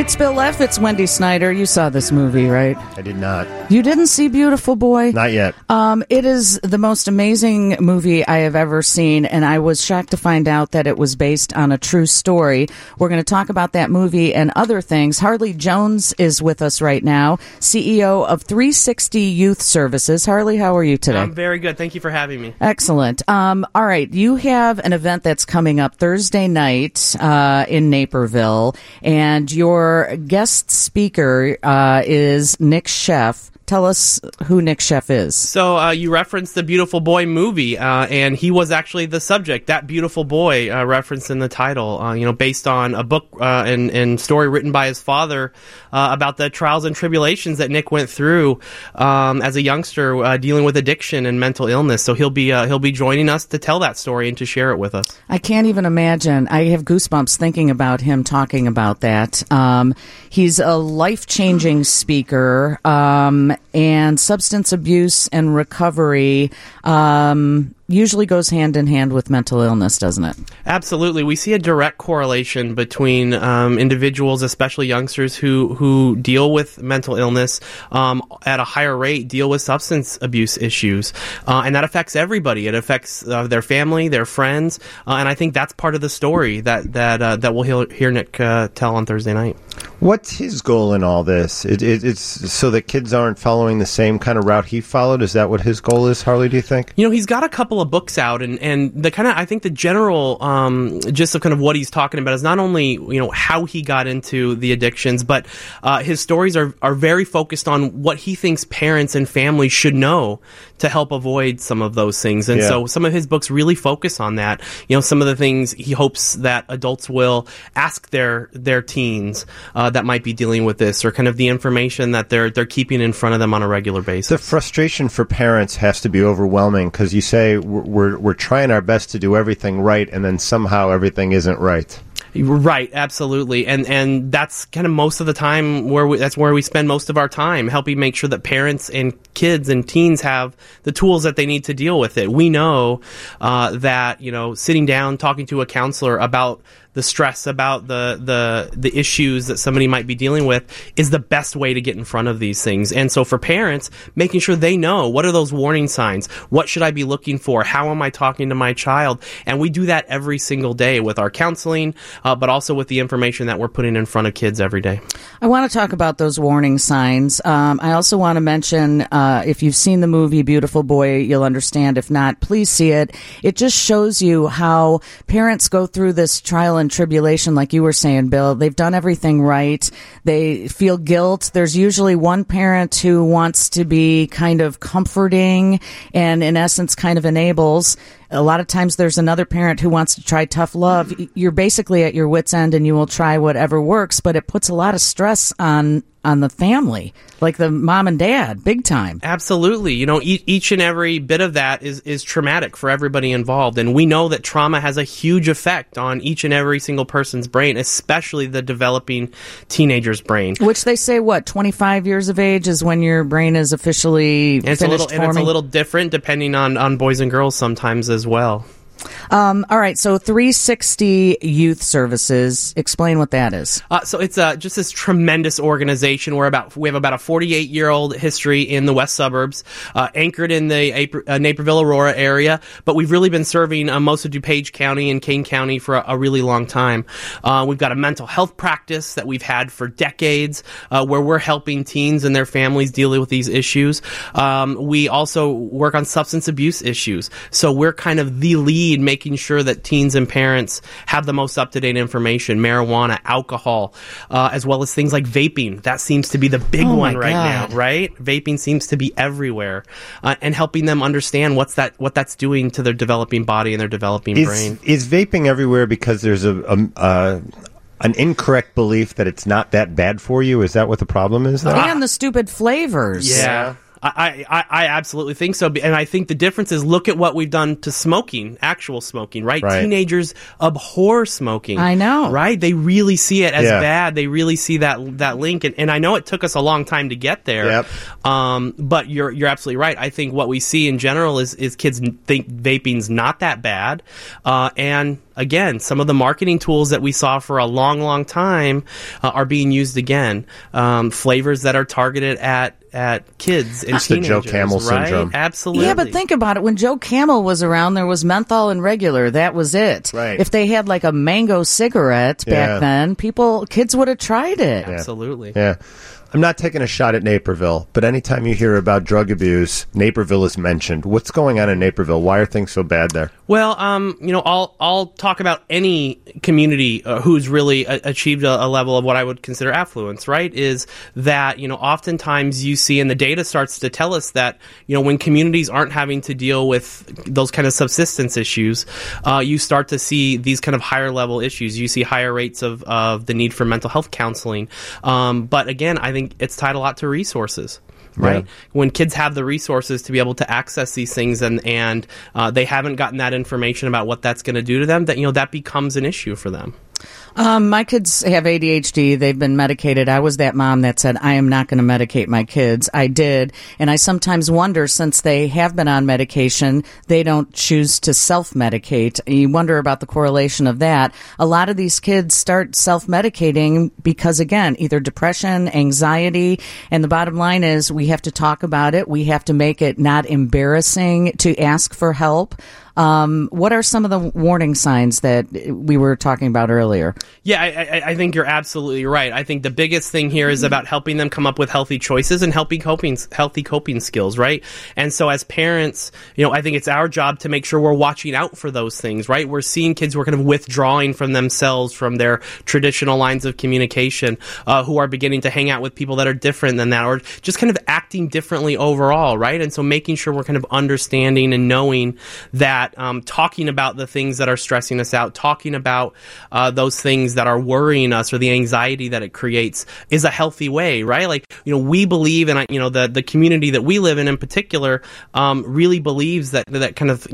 It's Bill Leff. It's Wendy Snyder. You saw this movie, right? I did not. You didn't see Beautiful Boy? Not yet. It is the most amazing movie I have ever seen, and I was shocked to find out that it was based on a true story. We're going to talk about that movie and other things. Harley Jones is with us right now, CEO of 360 Youth Services. Harley, how are you today? I'm very good. Thank you for having me. Excellent. All right. You have an event that's coming up Thursday night in Naperville, and your guest speaker is Nick Sheff. Tell us who Nick Sheff is. So you referenced the Beautiful Boy movie, and he was actually the subject. That Beautiful Boy referenced in the title, based on a book and story written by his father about the trials and tribulations that Nick went through as a youngster dealing with addiction and mental illness. So he'll be joining us to tell that story and to share it with us. I can't even imagine. I have goosebumps thinking about him talking about that. He's a life-changing speaker. And substance abuse and recovery usually goes hand in hand with mental illness, doesn't it? Absolutely. We see a direct correlation between individuals, especially youngsters, who deal with mental illness at a higher rate, deal with substance abuse issues. And that affects everybody. It affects their family, their friends. And I think that's part of the story that we'll hear Nick tell on Thursday night. What's his goal in all this? It's so that kids aren't following the same kind of route he followed? Is that what his goal is, Harley, do you think? He's got a couple of books out, and the kind of, I think the general gist of kind of what he's talking about is not only, how he got into the addictions, but his stories are very focused on what he thinks parents and families should know to help avoid some of those things. And so some of his books really focus on that. Some of the things he hopes that adults will ask their teens that might be dealing with this, or kind of the information that they're keeping in front of them on a regular basis. The frustration for parents has to be overwhelming, because you say we're trying our best to do everything right, and then somehow everything isn't right. Right, absolutely, and that's kind of most of the time that's where we spend most of our time, helping make sure that parents and kids and teens have the tools that they need to deal with it. We know that sitting down, talking to a counselor about the stress, about the issues that somebody might be dealing with, is the best way to get in front of these things. And so for parents, making sure they know, what are those warning signs? What should I be looking for? How am I talking to my child? And we do that every single day with our counseling, but also with the information that we're putting in front of kids every day. I want to talk about those warning signs. I also want to mention, if you've seen the movie Beautiful Boy, you'll understand. If not, please see it. It just shows you how parents go through this trial and tribulation, like you were saying, Bill. They've done everything right. They feel guilt. There's usually one parent who wants to be kind of comforting and, in essence, kind of enables. A lot of times there's another parent who wants to try tough love. You're basically at your wit's end, and you will try whatever works, but it puts a lot of stress on the family, like the mom and dad, big time. Absolutely. Each and every bit of that is traumatic for everybody involved. And we know that trauma has a huge effect on each and every single person's brain, especially the developing teenager's brain. Which they say, 25 years of age is when your brain is officially finished forming? And it's a little different depending on boys and girls sometimes as well. All right, so 360 Youth Services. Explain what that is. So it's just this tremendous organization. We have about a 48-year-old history in the west suburbs, anchored in the Naperville, Aurora area, but we've really been serving most of DuPage County and Kane County for a really long time. We've got a mental health practice that we've had for decades, where we're helping teens and their families deal with these issues. We also work on substance abuse issues, so we're kind of the lead, making sure that teens and parents have the most up-to-date information, marijuana, alcohol, as well as things like vaping. That seems to be the big one right now, right? Vaping seems to be everywhere, and helping them understand what that's doing to their developing body and their developing brain. Is vaping everywhere because there's an incorrect belief that it's not that bad for you? Is that what the problem is? And the stupid flavors. Yeah. I absolutely think so. And I think the difference is, look at what we've done to smoking, actual smoking, right? Teenagers abhor smoking. I know. Right? They really see it as bad. They really see that link. And I know it took us a long time to get there. Yep. But you're absolutely right. I think what we see in general is kids think vaping's not that bad. And again, some of the marketing tools that we saw for a long, long time are being used again. Flavors that are targeted at kids and it's the teenagers, Joe Camel right? syndrome. Absolutely. Yeah, but think about it. When Joe Camel was around, there was menthol and regular. That was it. Right. If they had like a mango cigarette back then, kids would have tried it. Absolutely. Yeah. I'm not taking a shot at Naperville, but anytime you hear about drug abuse, Naperville is mentioned. What's going on in Naperville? Why are things so bad there? Well, I'll talk about any community who's really achieved a level of what I would consider affluence, right? Is that, oftentimes you see, and the data starts to tell us that, when communities aren't having to deal with those kind of subsistence issues, you start to see these kind of higher level issues. You see higher rates of the need for mental health counseling. But again, I think it's tied a lot to resources. Right? Yeah. When kids have the resources to be able to access these things and they haven't gotten that information about what that's going to do to them, that becomes an issue for them. My kids have ADHD. They've been medicated. I was that mom that said, I am not going to medicate my kids. I did. And I sometimes wonder, since they have been on medication, they don't choose to self-medicate. You wonder about the correlation of that. A lot of these kids start self-medicating because, again, either depression, anxiety, and the bottom line is we have to talk about it. We have to make it not embarrassing to ask for help. What are some of the warning signs that we were talking about earlier? Yeah, I think you're absolutely right. I think the biggest thing here is about helping them come up with healthy choices and healthy coping skills, right? And so as parents, I think it's our job to make sure we're watching out for those things, right? We're seeing kids who are kind of withdrawing from themselves, from their traditional lines of communication, who are beginning to hang out with people that are different than that, or just kind of acting differently overall, right? And so making sure we're kind of understanding and knowing that talking about the things that are stressing us out, talking about those things that are worrying us or the anxiety that it creates is a healthy way, right? Like, we believe, and the community that we live in particular, really believes that kind of,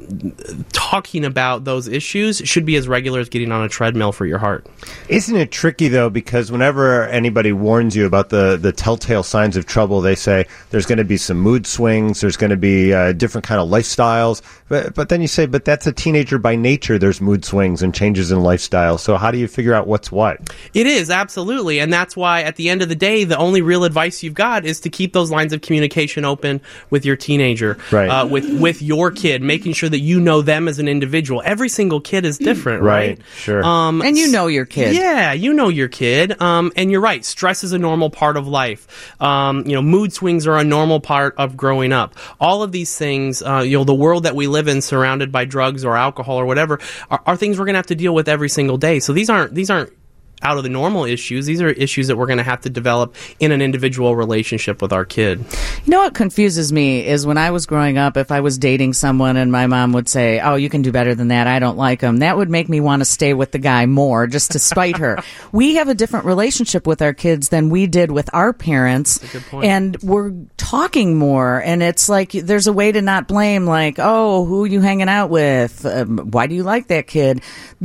talking about those issues should be as regular as getting on a treadmill for your heart. Isn't it tricky, though, because whenever anybody warns you about the telltale signs of trouble, they say there's going to be some mood swings, there's going to be different kind of lifestyles, but then you say, but that's a teenager by nature. There's mood swings and changes in lifestyle. So how do you figure out what's what? It is, absolutely. And that's why at the end of the day, the only real advice you've got is to keep those lines of communication open with your teenager, right. With your kid, making sure that you know them as an individual. Every single kid is different, right? Sure. And you know your kid. Yeah, you know your kid. And you're right. Stress is a normal part of life. Mood swings are a normal part of growing up. All of these things, the world that we live in, surrounded by drugs or alcohol or whatever, are things we're going to have to deal with every single day. So these aren't out of the normal issues. These are issues that we're going to have to develop in an individual relationship with our kid. You know what confuses me is when I was growing up, if I was dating someone and my mom would say, oh, you can do better than that, I don't like him, that would make me want to stay with the guy more just to spite her. We have a different relationship with our kids than we did with our parents. That's a good point. And we're talking more, and it's like there's a way to not blame, like, oh, who are you hanging out with? Why do you like that kid?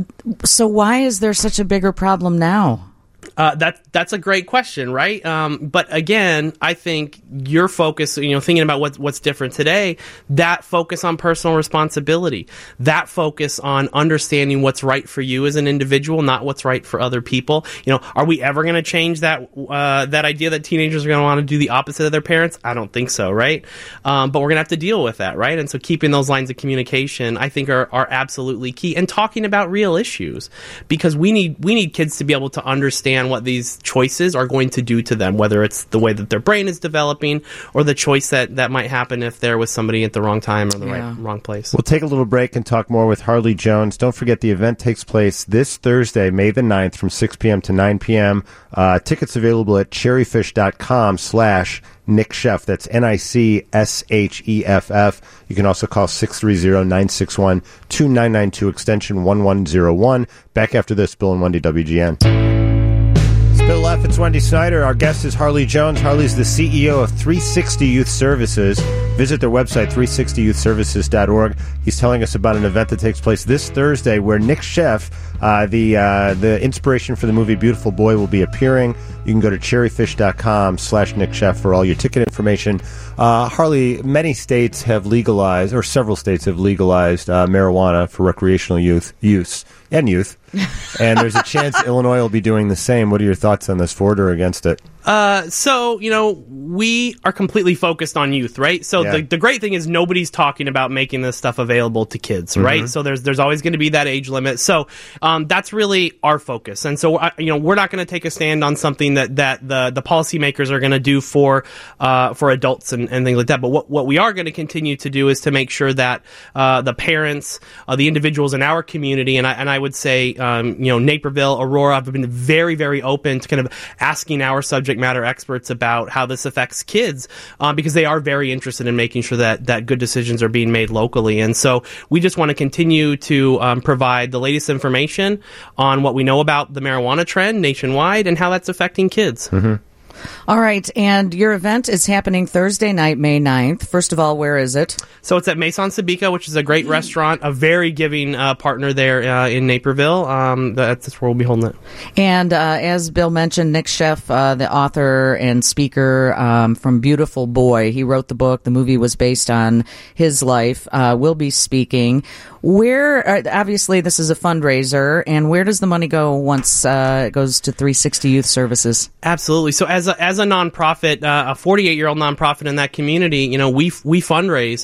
So why is there such a bigger problem now? That's a great question, right? But again, I think your focus, thinking about what's different today, that focus on personal responsibility, that focus on understanding what's right for you as an individual, not what's right for other people. Are we ever going to change that idea that teenagers are going to want to do the opposite of their parents? I don't think so, right? But we're going to have to deal with that, right? And so keeping those lines of communication, I think, are absolutely key. And talking about real issues, because we need kids to be able to understand what these choices are going to do to them, whether it's the way that their brain is developing or the choice that might happen if they're with somebody at the wrong time or the wrong place. We'll take a little break and talk more with Harley Jones. Don't forget the event takes place this Thursday, May the 9th from 6 p.m. to 9 p.m. Tickets available at cherryfish.com/Nick Sheff. That's NICSHEFF. You can also call 630-961-2992, extension 1101. Back after this, Bill and Wendy, WGN. Bill LF, it's Wendy Snyder. Our guest is Harley Jones. Harley's the CEO of 360 Youth Services. Visit their website, 360youthservices.org. He's telling us about an event that takes place this Thursday where Nick Sheff, the inspiration for the movie Beautiful Boy, will be appearing. You can go to cherryfish.com/Nick Sheff for all your ticket information. Harley, many states have legalized, or several states have legalized marijuana for recreational use. And there's a chance Illinois will be doing the same. What are your thoughts on this, for or against it? So, we are completely focused on youth, right? So the great thing is nobody's talking about making this stuff available to kids, right? So there's always going to be that age limit. So that's really our focus. And so, we're not going to take a stand on something that the policymakers are going to do for adults and things like that. But what we are going to continue to do is to make sure that the parents, the individuals in our community, and I would say, Naperville, Aurora have been very, very open to kind of asking our subject matter experts about how this affects kids, because they are very interested in making sure that good decisions are being made locally. And so we just want to continue to provide the latest information on what we know about the marijuana trend nationwide and how that's affecting kids. Mm-hmm. All right, and your event is happening Thursday night, May 9th. First of all, where is it? So it's at Maison Sabika, which is a great restaurant, a very giving partner there in Naperville. That's where we'll be holding it. And as Bill mentioned, Nick Sheff, the author and speaker from Beautiful Boy, he wrote the book. The movie was based on his life, will be speaking. Where, obviously, this is a fundraiser, and where does the money go once it goes to 360 Youth Services? Absolutely. So as a nonprofit, a 48-year-old nonprofit in that community, we fundraise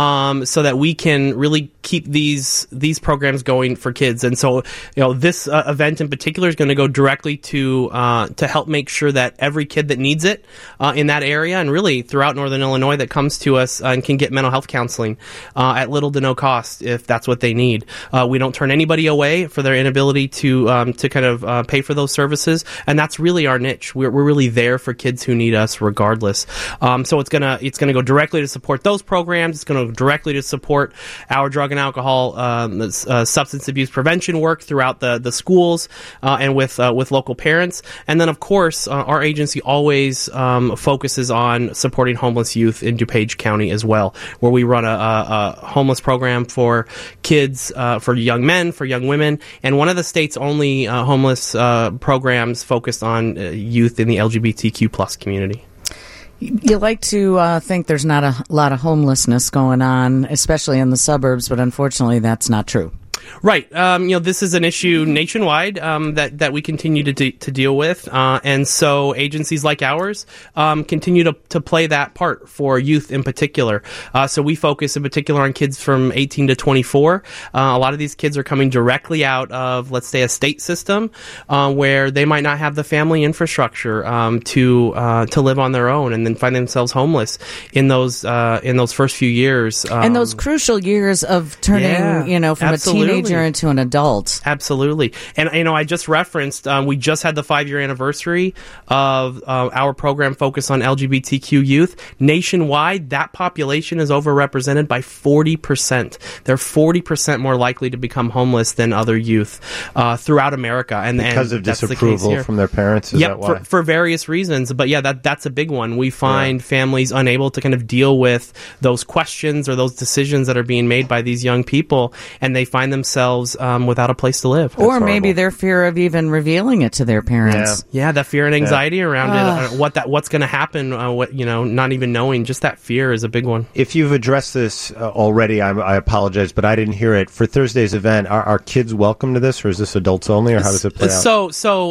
so that we can really keep these programs going for kids. And so, this event in particular is going to go directly to help make sure that every kid that needs it in that area and really throughout Northern Illinois that comes to us and can get mental health counseling at little to no cost if that's what they need. We don't turn anybody away for their inability to kind of pay for those services, and that's really our niche. We're really there for kids who need us regardless. So it's gonna go directly to support those programs. It's going to go directly to support our drug and alcohol substance abuse prevention work throughout the schools and with local parents. And then, of course, our agency always focuses on supporting homeless youth in DuPage County as well, where we run a homeless program for kids, for young men, for young women, and one of the state's only homeless programs focused on youth in the LGBTQ plus community. You like to think there's not a lot of homelessness going on, especially in the suburbs, but unfortunately that's not true. Right. This is an issue nationwide that we continue to deal with. And so agencies like ours continue to play that part for youth in particular. So we focus in particular on kids from 18 to 24. A lot of these kids are coming directly out of, let's say, a state system where they might not have the family infrastructure to live on their own and then find themselves homeless in those first few years. And those crucial years of turning, from absolutely. A teenager into an adult. Absolutely. And, I just referenced, we just had the 5-year anniversary of our program focused on LGBTQ youth. Nationwide, that population is overrepresented by 40%. They're 40% more likely to become homeless than other youth throughout America. And because of disapproval from their parents? Is that why? For various reasons. But yeah, that's a big one. We find families unable to kind of deal with those questions or those decisions that are being made by these young people, and they find themselves without a place to live. Or maybe their fear of even revealing it to their parents. Yeah, that fear and anxiety around it. What's going to happen? Not even knowing. Just that fear is a big one. If you've addressed this already, I apologize, but I didn't hear it. For Thursday's event, are kids welcome to this, or is this adults only, or how does it play out? So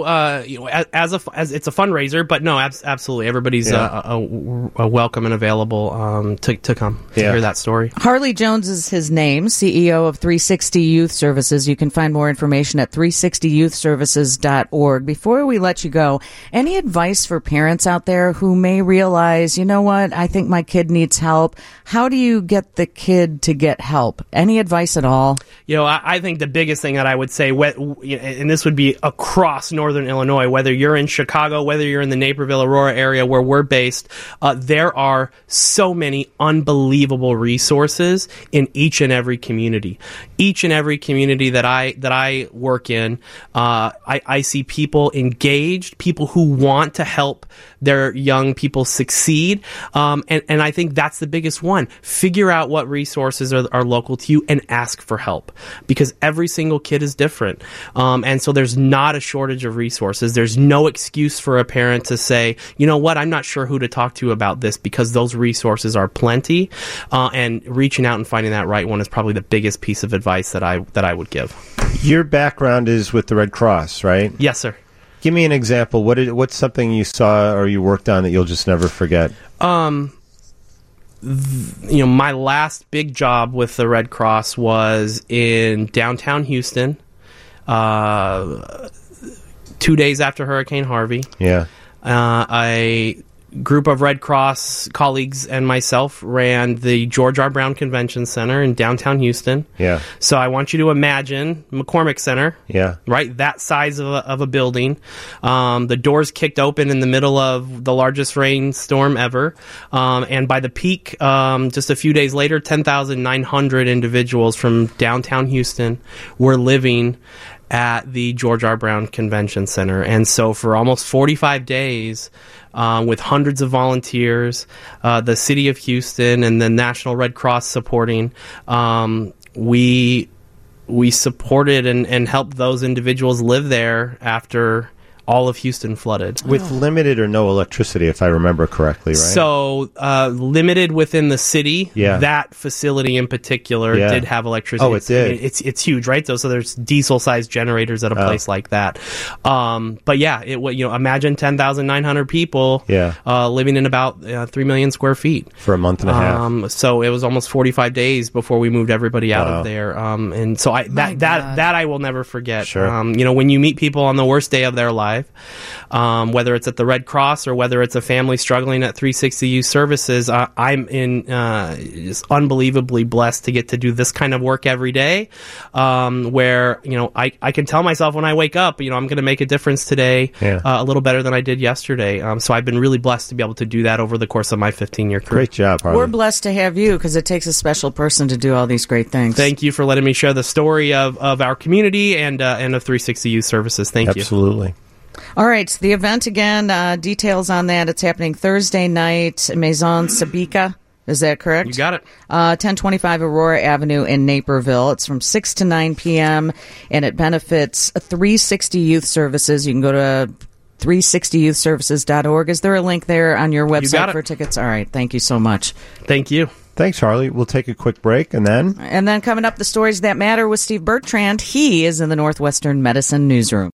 as it's a fundraiser, but no, absolutely, everybody's welcome and available to come to hear that story. Harley Jones is his name, CEO of 360 Youth Services. You can find more information at 360youthservices.org. Before we let you go, any advice for parents out there who may realize, you know what, I think my kid needs help? How do you get the kid to get help? Any advice at all? I think the biggest thing that I would say, and this would be across Northern Illinois, whether you're in Chicago, whether you're in the Naperville, Aurora area where we're based, there are so many unbelievable resources in each and every community. Each and every every community that I work in, I see people engaged, people who want to help their young people succeed. And I think that's the biggest one. Figure out what resources are local to you and ask for help, because every single kid is different. And so there's not a shortage of resources. There's no excuse for a parent to say, you know what, I'm not sure who to talk to about this, because those resources are plenty. And reaching out and finding that right one is probably the biggest piece of advice that I would give. Your background is with the Red Cross, right? Yes, sir. Give me an example. What's something you saw or you worked on that you'll just never forget? My last big job with the Red Cross was in downtown Houston, 2 days after Hurricane Harvey. Yeah. A group of Red Cross colleagues and myself ran the George R. Brown Convention Center in downtown Houston. Yeah. So I want you to imagine McCormick Center. Yeah. Right? That size of a building. The doors kicked open in the middle of the largest rainstorm ever. And by the peak, just a few days later, 10,900 individuals from downtown Houston were living at the George R. Brown Convention Center. And so for almost 45 days, with hundreds of volunteers, the city of Houston and the National Red Cross supporting, we supported and helped those individuals live there after all of Houston flooded. With limited or no electricity, if I remember correctly, right? So, limited within the city. Yeah. That facility in particular did have electricity. Oh, it did. I mean, it's huge, right? So there's diesel-sized generators at a place like that. But yeah, imagine 10,900 people living in about 3 million square feet. For a month and a half. So it was almost 45 days before we moved everybody out of there. And so that I will never forget. Sure. When you meet people on the worst day of their life, whether it's at the Red Cross or whether it's a family struggling at 360 Youth Services, I'm just unbelievably blessed to get to do this kind of work every day, where I can tell myself when I wake up, I'm going to make a difference today, a little better than I did yesterday. So I've been really blessed to be able to do that over the course of my 15-year career. Great job, Harley. We're blessed to have you, because it takes a special person to do all these great things. Thank you for letting me share the story of our community and of 360 Youth Services. Thank you. Absolutely. All right, the event again, details on that. It's happening Thursday night, Maison Sabica. Is that correct? You got it. 1025 Aurora Avenue in Naperville. It's from 6 to 9 p.m., and it benefits 360 Youth Services. You can go to 360youthservices.org. Is there a link there on your website for tickets? All right, thank you so much. Thank you. Thanks, Harley. We'll take a quick break, and then... And then coming up, the stories that matter with Steve Bertrand. He is in the Northwestern Medicine Newsroom.